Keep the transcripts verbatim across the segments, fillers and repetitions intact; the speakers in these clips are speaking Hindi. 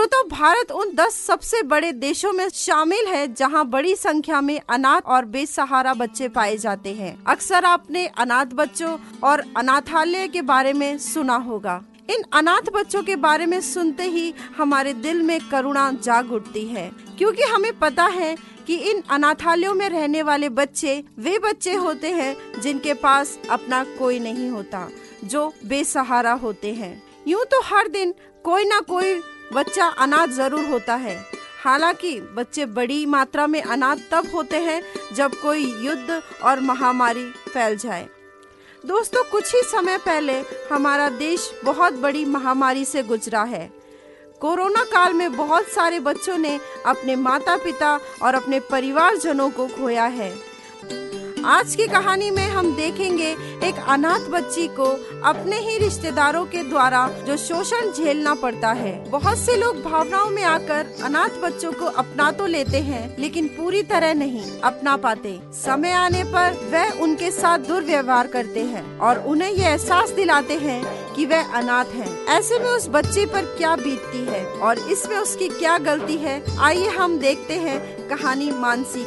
श्रोताओ, भारत उन दस सबसे बड़े देशों में शामिल है जहां बड़ी संख्या में अनाथ और बेसहारा बच्चे पाए जाते हैं। अक्सर आपने अनाथ बच्चों और अनाथालय के बारे में सुना होगा। इन अनाथ बच्चों के बारे में सुनते ही हमारे दिल में करुणा जाग उठती है, क्योंकि हमें पता है कि इन अनाथालयों में रहने वाले बच्चे वे बच्चे होते हैं जिनके पास अपना कोई नहीं होता, जो बेसहारा होते हैं। यूँ तो हर दिन कोई ना कोई बच्चा अनाथ जरूर होता है। हालांकि बच्चे बड़ी मात्रा में अनाथ तब होते हैं जब कोई युद्ध और महामारी फैल जाए। दोस्तों, कुछ ही समय पहले हमारा देश बहुत बड़ी महामारी से गुजरा है। कोरोना काल में बहुत सारे बच्चों ने अपने माता पिता और अपने परिवारजनों को खोया है। आज की कहानी में हम देखेंगे एक अनाथ बच्ची को अपने ही रिश्तेदारों के द्वारा जो शोषण झेलना पड़ता है। बहुत से लोग भावनाओं में आकर अनाथ बच्चों को अपना तो लेते हैं, लेकिन पूरी तरह नहीं अपना पाते। समय आने पर वह उनके साथ दुर्व्यवहार करते हैं और उन्हें ये एहसास दिलाते हैं कि वह अनाथ हैं। ऐसे में उस बच्चे पर क्या बीतती है और इसमें उसकी क्या गलती है, आइए हम देखते हैं कहानी मानसी।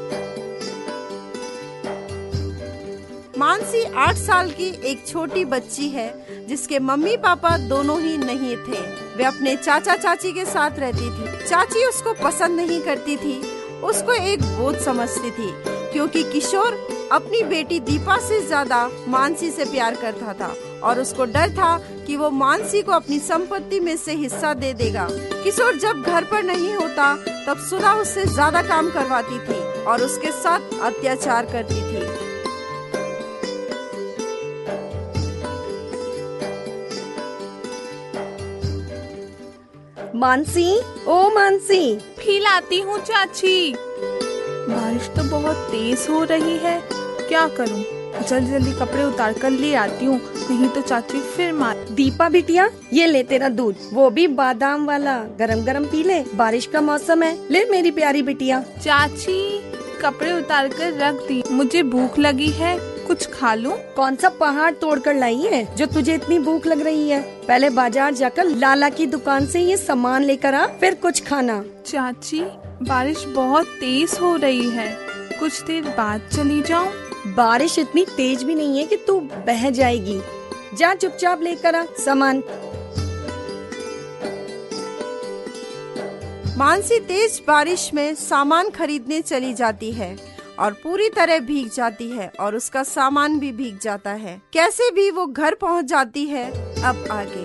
मानसी आठ साल की एक छोटी बच्ची है जिसके मम्मी पापा दोनों ही नहीं थे। वे अपने चाचा चाची के साथ रहती थी। चाची उसको पसंद नहीं करती थी, उसको एक बोझ समझती थी, क्योंकि किशोर अपनी बेटी दीपा से ज्यादा मानसी से प्यार करता था और उसको डर था कि वो मानसी को अपनी संपत्ति में से हिस्सा दे देगा। किशोर जब घर पर नहीं होता तब सुधा उससे ज्यादा काम करवाती थी और उसके साथ अत्याचार करती थी। मानसी, ओ मानसी। खिलाती हूँ चाची। बारिश तो बहुत तेज हो रही है, क्या करूँ? जल्दी जल्दी कपड़े उतार कर ले आती हूँ, नहीं तो चाची फिर मार। दीपा बिटिया, ये ले तेरा दूध, वो भी बादाम वाला, गरम गरम पी ले, बारिश का मौसम है। ले मेरी प्यारी बिटिया। चाची, कपड़े उतार कर रख दी, मुझे भूख लगी है, कुछ खा लूं? कौन सा पहाड़ तोड़कर लाई है जो तुझे इतनी भूख लग रही है? पहले बाजार जाकर लाला की दुकान से ये सामान लेकर आ, फिर कुछ खाना। चाची, बारिश बहुत तेज हो रही है, कुछ देर बाद चली जाऊं? बारिश इतनी तेज भी नहीं है कि तू बह जाएगी। जा चुपचाप लेकर आ सामान। मानसी तेज बारिश में सामान खरीदने चली जाती है और पूरी तरह भीग जाती है और उसका सामान भी भीग जाता है। कैसे भी वो घर पहुंच जाती है। अब आगे।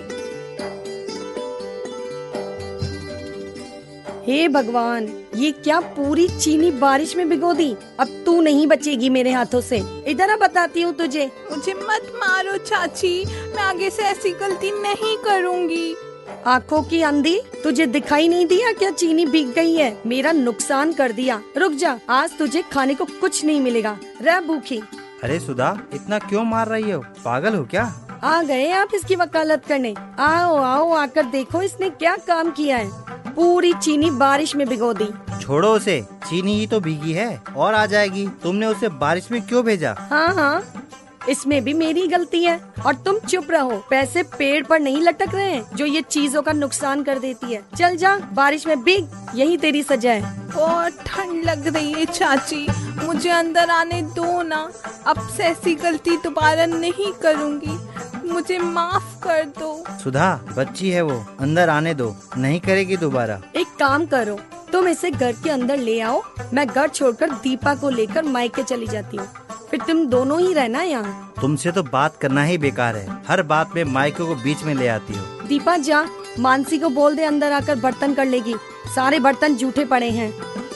हे भगवान, ये क्या पूरी चीनी बारिश में भिगो दी। अब तू नहीं बचेगी मेरे हाथों से। इधर आ, बताती हूँ तुझे। मुझे मत मारो चाची, मैं आगे से ऐसी गलती नहीं करूँगी। आँखों की अंधी, तुझे दिखाई नहीं दिया क्या चीनी भीग गई है? मेरा नुकसान कर दिया। रुक जा, आज तुझे खाने को कुछ नहीं मिलेगा, रह भूखी। अरे सुधा, इतना क्यों मार रही हो? पागल हो क्या? आ गए आप इसकी वकालत करने? आओ आओ, आकर देखो इसने क्या काम किया है। पूरी चीनी बारिश में भिगो दी। छोड़ो उसे, चीनी ही तो भीगी है और आ जाएगी। तुमने उसे बारिश में क्यों भेजा? हाँ हाँ, इसमें भी मेरी गलती है। और तुम चुप रहो, पैसे पेड़ पर नहीं लटक रहे हैं जो ये चीजों का नुकसान कर देती है। चल जा, बारिश में भीग, यही तेरी सजा है। बहुत ठंड लग रही है चाची, मुझे अंदर आने दो ना। अब से ऐसी गलती दोबारा नहीं करूँगी, मुझे माफ कर दो। सुधा, बच्ची है वो, अंदर आने दो, नहीं करेगी दोबारा। एक काम करो, तुम इसे घर के अंदर ले आओ, मैं घर छोड़कर दीपा को लेकर मायके चली जाती हूँ, फिर तुम दोनों ही रहना यहाँ। तुमसे तो बात करना ही बेकार है, हर बात में मायके को बीच में ले आती हो। दीपा जा, मानसी को बोल दे अंदर आकर बर्तन कर लेगी, सारे बर्तन जूठे पड़े हैं।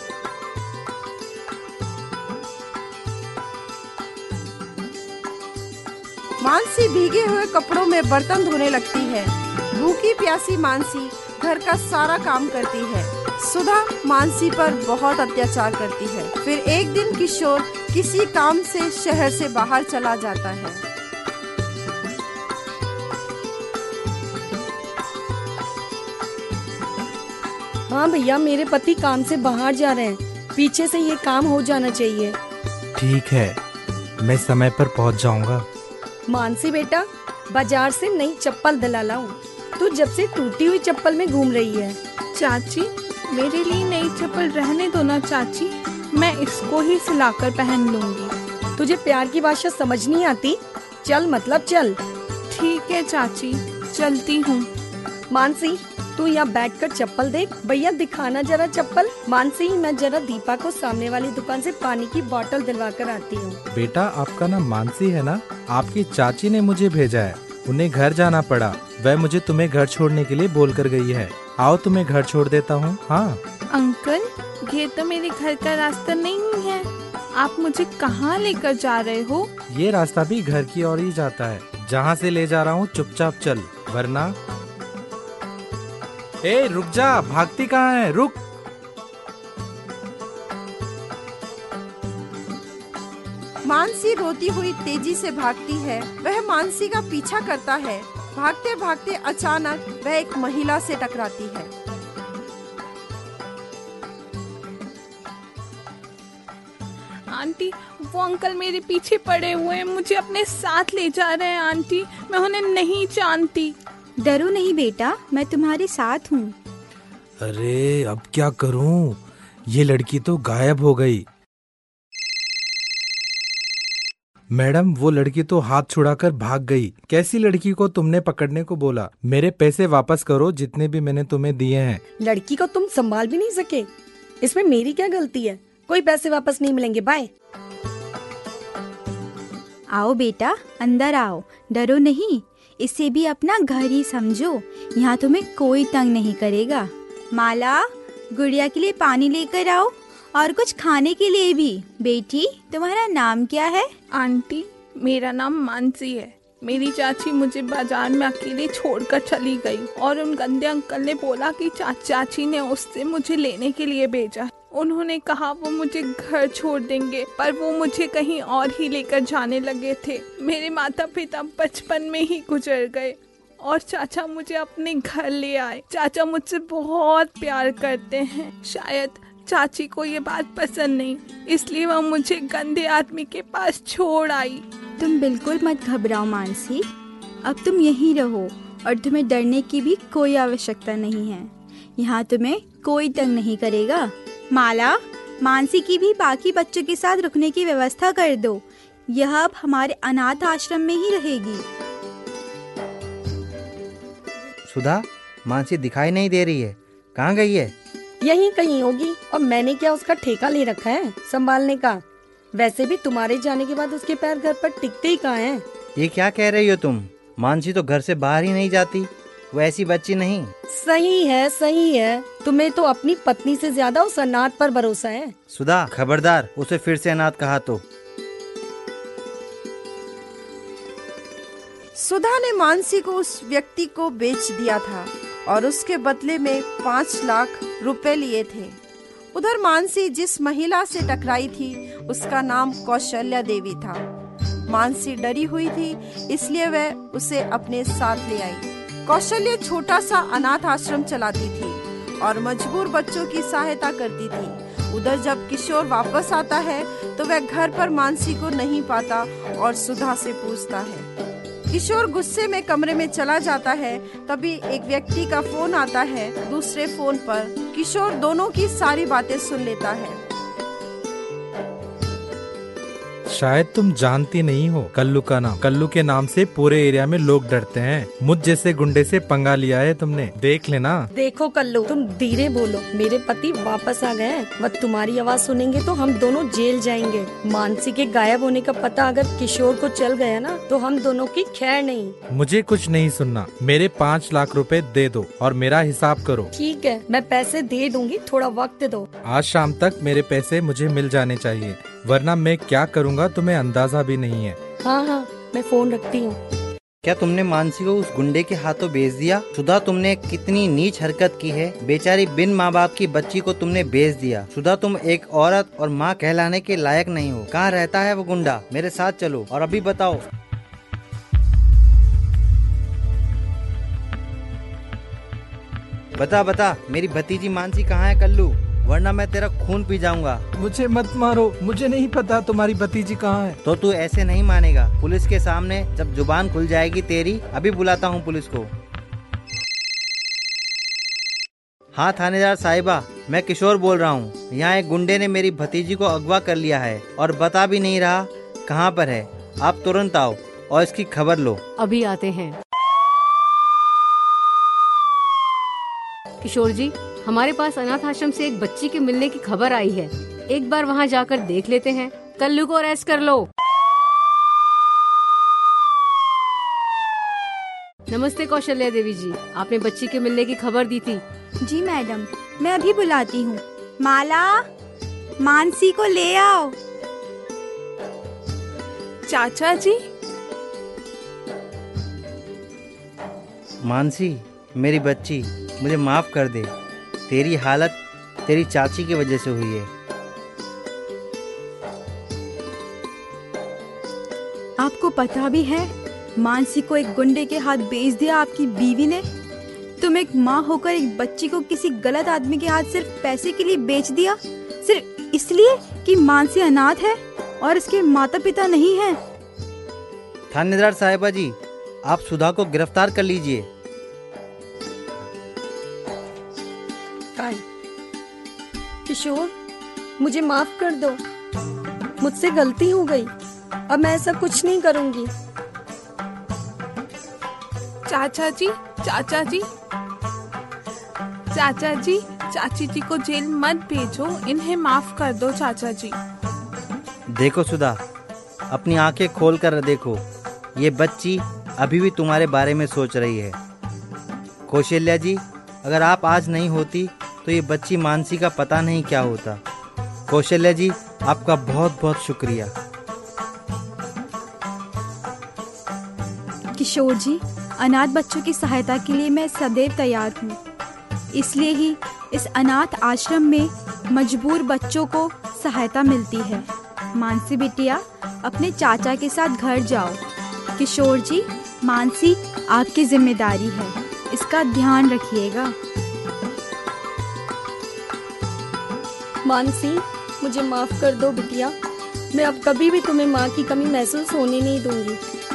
मानसी भीगे हुए कपड़ों में बर्तन धोने लगती है। भूखी प्यासी मानसी घर का सारा काम करती है। सुधा मानसी पर बहुत अत्याचार करती है। फिर एक दिन किशोर किसी काम से शहर से बाहर चला जाता है। हाँ भैया, मेरे पति काम से बाहर जा रहे हैं, पीछे से ये काम हो जाना चाहिए। ठीक है, मैं समय पर पहुंच जाऊंगा। मानसी बेटा, बाजार से नई चप्पल दिला लाऊं। तू जब से टूटी हुई चप्पल में घूम रही है। चाची, मेरे लिए नई चप्पल रहने दो ना चाची, मैं इसको ही सिलाकर पहन लूंगी। तुझे प्यार की भाषा समझ नहीं आती? चल मतलब चल। ठीक है चाची, चलती हूँ। मानसी, तू यहाँ बैठकर चप्पल देख। भैया दिखाना जरा चप्पल। मानसी, मैं जरा दीपा को सामने वाली दुकान से पानी की बोतल दिलवा कर आती हूँ। बेटा, आपका नाम मानसी है ना? आपकी चाची ने मुझे भेजा है, उन्हें घर जाना पड़ा। वह मुझे तुम्हें घर छोड़ने के लिए बोल कर गई है। आओ तुम्हें घर छोड़ देता हूँ। हाँ अंकल, ये तो मेरे घर का रास्ता नहीं है, आप मुझे कहाँ लेकर जा रहे हो? ये रास्ता भी घर की ओर ही जाता है। जहाँ से ले जा रहा हूँ चुपचाप चल, वरना। ए रुक जा, भागती कहाँ है? रुक। मानसी रोती हुई तेजी से भागती है। वह मानसी का पीछा करता है। भागते भागते अचानक वह एक महिला से टकराती है। आंटी, वो अंकल मेरे पीछे पड़े हुए हैं, मुझे अपने साथ ले जा रहे हैं। आंटी, मैं उन्हें नहीं जानती। डरो नहीं बेटा, मैं तुम्हारे साथ हूँ। अरे अब क्या करूं? ये लड़की तो गायब हो गई। मैडम, वो लड़की तो हाथ छुड़ाकर भाग गई। कैसी लड़की को तुमने पकड़ने को बोला? मेरे पैसे वापस करो, जितने भी मैंने तुम्हें दिए हैं। लड़की को तुम संभाल भी नहीं सके, इसमें मेरी क्या गलती है? कोई पैसे वापस नहीं मिलेंगे, बाय। आओ बेटा, अंदर आओ, डरो नहीं, इसे भी अपना घर ही समझो। यहाँ तुम्हें कोई तंग नहीं करेगा। माला, गुड़िया के लिए पानी लेकर आओ और कुछ खाने के लिए भी। बेटी, तुम्हारा नाम क्या है? आंटी, मेरा नाम मानसी है। मेरी चाची मुझे बाजार में अकेले छोड़कर चली गई और उन गंदे अंकल ने बोला कि चा, चाची ने उससे मुझे लेने के लिए भेजा। उन्होंने कहा वो मुझे घर छोड़ देंगे, पर वो मुझे कहीं और ही लेकर जाने लगे थे। मेरे माता पिता बचपन में ही गुजर गए और चाचा मुझे अपने घर ले आए। चाचा मुझसे बहुत प्यार करते हैं। शायद चाची को ये बात पसंद नहीं, इसलिए वह मुझे गंदे आदमी के पास छोड़ आई। तुम बिल्कुल मत घबराओ मानसी, अब तुम यहीं रहो और तुम्हें डरने की भी कोई आवश्यकता नहीं है। यहाँ तुम्हें कोई तंग नहीं करेगा। माला, मानसी की भी बाकी बच्चों के साथ रुकने की व्यवस्था कर दो। यह अब हमारे अनाथ आश्रम में ही रहेगी। सुधा, मानसी दिखाई नहीं दे रही है, कहाँ गई है? यहीं कहीं होगी, और मैंने क्या उसका ठेका ले रखा है संभालने का? वैसे भी तुम्हारे जाने के बाद उसके पैर घर पर टिकते ही कहाँ हैं? ये क्या कह रही हो तुम? मानसी तो घर से बाहर ही नहीं जाती, वो ऐसी बच्ची नहीं। सही है, सही है। तुम्हें तो अपनी पत्नी से ज्यादा उस अनाथ पर भरोसा है। सुधा, खबरदार, उसे फिर से अनाथ कहा तो। सुधा ने मानसी को उस व्यक्ति को बेच दिया था और उसके बदले में पाँच लाख रुपए लिए थे। उधर मानसी जिस महिला से टकराई थी उसका नाम कौशल्या देवी था। मानसी डरी हुई थी, इसलिए वह उसे अपने साथ ले आई। कौशल्या छोटा सा अनाथ आश्रम चलाती थी और मजबूर बच्चों की सहायता करती थी। उधर जब किशोर वापस आता है तो वह घर पर मानसी को नहीं पाता और सुधा से पूछता है। किशोर गुस्से में कमरे में चला जाता है। तभी एक व्यक्ति का फोन आता है। दूसरे फोन पर किशोर दोनों की सारी बातें सुन लेता है। शायद तुम जानती नहीं हो कल्लू का नाम। कल्लू के नाम से पूरे एरिया में लोग डरते हैं। मुझ जैसे गुंडे से पंगा लिया है तुमने, देख लेना। देखो कल्लू, तुम धीरे बोलो, मेरे पति वापस आ गए हैं। वह तुम्हारी आवाज सुनेंगे तो हम दोनों जेल जाएंगे। मानसी के गायब होने का पता अगर किशोर को चल गया ना तो हम दोनों की खैर नहीं। मुझे कुछ नहीं सुनना, मेरे पाँच लाख रुपए दे दो और मेरा हिसाब करो। ठीक है, मैं पैसे दे दूंगी, थोड़ा वक्त दो। आज शाम तक मेरे पैसे मुझे मिल जाने चाहिए, वरना मैं क्या करूँगा तुम्हें अंदाजा भी नहीं है। हाँ हाँ, मैं फोन रखती हूँ। क्या तुमने मानसी को उस गुंडे के हाथों बेच दिया? सुधा, तुमने कितनी नीच हरकत की है। बेचारी बिन माँ बाप की बच्ची को तुमने बेच दिया। सुधा, तुम एक औरत और माँ कहलाने के लायक नहीं हो। कहाँ रहता है वो गुंडा? मेरे साथ चलो और अभी बताओ। बता बता, मेरी भतीजी मानसी कहाँ है कल्लू, वरना मैं तेरा खून पी जाऊंगा। मुझे मत मारो, मुझे नहीं पता तुम्हारी भतीजी कहाँ है। तो तू ऐसे नहीं मानेगा। पुलिस के सामने जब जुबान खुल जाएगी तेरी। अभी बुलाता हूँ पुलिस को। हाँ थानेदार साहिबा, मैं किशोर बोल रहा हूँ। यहाँ एक गुंडे ने मेरी भतीजी को अगवा कर लिया है और बता भी नहीं रहा कहाँ पर है। आप तुरंत आओ और इसकी खबर लो। अभी आते हैं। किशोर जी, हमारे पास अनाथ आश्रम से एक बच्ची के मिलने की खबर आई है। एक बार वहाँ जाकर देख लेते हैं। कल्लू को अरेस्ट कर लो। नमस्ते कौशल्या देवी जी, आपने बच्ची के मिलने की खबर दी थी। जी मैडम, मैं अभी बुलाती हूँ। माला, मानसी को ले आओ। चाचा जी। मानसी, मेरी बच्ची, मुझे माफ कर दे। तेरी हालत तेरी चाची की वजह से हुई है। आपको पता भी है मानसी को एक गुंडे के हाथ बेच दिया आपकी बीवी ने। तुम एक माँ होकर एक बच्ची को किसी गलत आदमी के हाथ सिर्फ पैसे के लिए बेच दिया, सिर्फ इसलिए कि मानसी अनाथ है और इसके माता पिता नहीं हैं। थानेदार साहिबा जी, आप सुधा को गिरफ्तार कर लीजिए। किशोर, मुझे माफ कर दो, मुझसे गलती हो गई। अब मैं ऐसा कुछ नहीं करूंगी। चाचा जी, चाचा जी, चाचा जी, चाची जी को जेल मत भेजो, इन्हें माफ कर दो चाचा जी। देखो सुधा, अपनी आंखें खोल कर देखो, ये बच्ची अभी भी तुम्हारे बारे में सोच रही है। कौशल्या जी, अगर आप आज नहीं होती तो ये बच्ची मानसी का पता नहीं क्या होता। कौशल्या जी, आपका बहुत बहुत शुक्रिया। किशोर जी, अनाथ बच्चों की सहायता के लिए मैं सदैव तैयार हूँ। इसलिए ही इस अनाथ आश्रम में मजबूर बच्चों को सहायता मिलती है। मानसी बिटिया, अपने चाचा के साथ घर जाओ। किशोर जी, मानसी आपकी जिम्मेदारी है, इसका ध्यान रखिएगा। मानसी, मुझे माफ कर दो बिटिया। मैं अब कभी भी तुम्हें माँ की कमी महसूस होने नहीं दूंगी।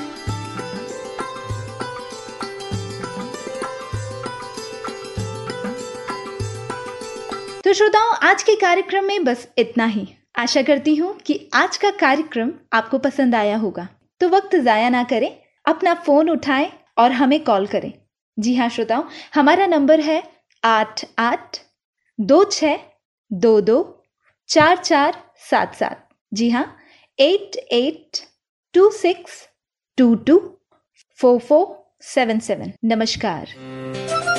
तो श्रोताओं, आज के कार्यक्रम में बस इतना ही। आशा करती हूँ कि आज का कार्यक्रम आपको पसंद आया होगा। तो वक्त जाया ना करें, अपना फोन उठाएं और हमें कॉल करें। जी हाँ श्रोताओं, हमारा नंबर है आठ आठ दो छः दो दो चार चार सात सात। जी हाँ, eight eight two six two two four four seven seven. नमस्कार।